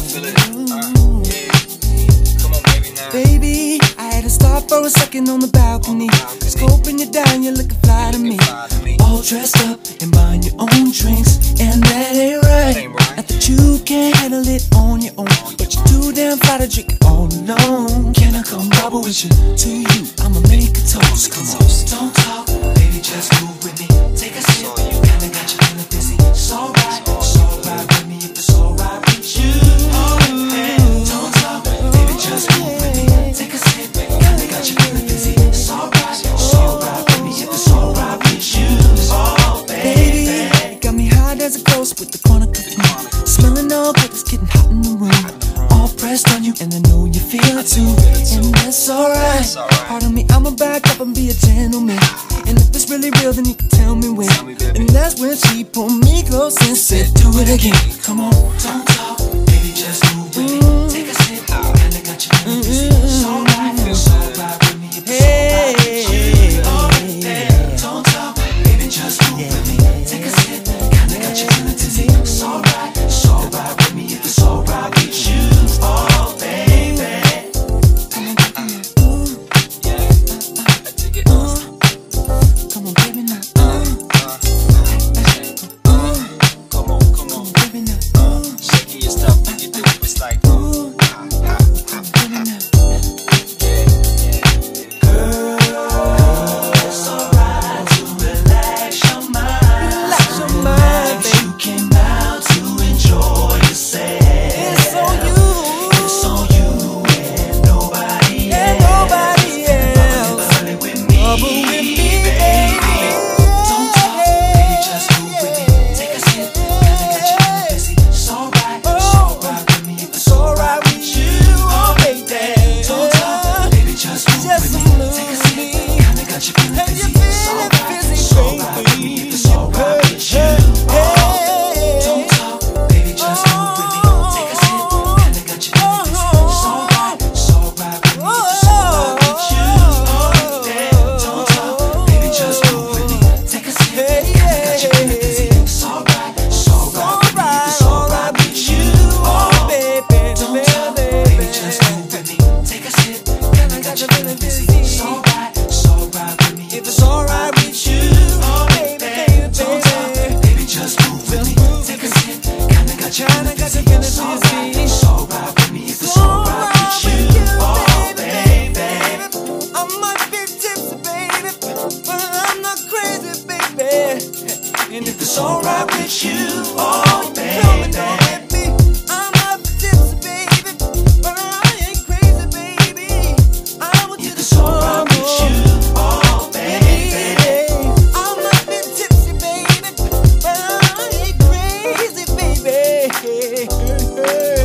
feel it. Yeah. Come on, baby, now. Baby, I had to stop for a second on the balcony. Scoping you down, you're looking fly to me. All dressed up and buying your own drinks, and that ain't right. Not that you can't handle it on your own, but you're too damn fly to drink it all alone. Can I come bubble with you? To you, I'ma make a toast. Come on, don't talk, baby, just move with me. Take a sip, kinda got you feeling dizzy. It's alright with me if it's alright with you. Don't talk, baby, just move with me. Take a sip, kinda got you feeling dizzy. It's alright with me if it's alright with you. Oh, baby, you got me high as a ghost with the corner of smelling all good, it's getting hot in the room. All pressed on you, and I know you feel it too. And that's alright. Pardon me, I'ma back up and be a gentleman. And if it's really real, then you can tell me when. And that's when she pulled me close and said, do it again. Come on, don't talk, baby, just move with me. Take a sip, kinda got you feeling dizzy. It's alright with me if it's alright with you. Oh, don't talk, baby, just move with me. Take a sip, kinda got you feeling dizzy. It's alright with me if it's alright with you. Oh, baby, come on, come on, baby, now. Come on, baby, now. shaking your stuff, you do it, it's like, Baby, now. It's alright to relax your mind. Relax your mind, baby. You came out to enjoy yourself. It's on you. It's on you and nobody And else. nobody else. Bubble with me, Bubble with me, baby. Don't talk, baby, just move with me. Take a sip, kinda got you feeling dizzy. It's alright with me if it's alright with you. Oh, baby. Don't talk, baby, just move with me. Take a sip, kinda got you feeling And dizzy. you It's feeling alright with me if it's alright with you. Don't talk, baby, just move with me. Take a sip, kinda got you feeling dizzy. It's alright with me if it's alright with you. Don't talk, baby, just move with me. Take a sip, kinda got you feeling dizzy. It's alright with me if it's alright with you. Don't talk, baby, just move with me. Take a sip, kinda got you feeling dizzy. It's alright with me if it's alright with you. Don't talk, baby, just move with me. Take a sip, kinda got you feeling dizzy. It's alright with me if it's alright with you. Oh, baby. I might be tipsy, baby, but I'm not crazy, baby. And if it's alright with you, Oh, baby. I'm not tipsy, baby, but I ain't crazy, baby. I want you If to it's alright with you, oh, baby. I'm not tipsy, baby, but I ain't crazy, baby.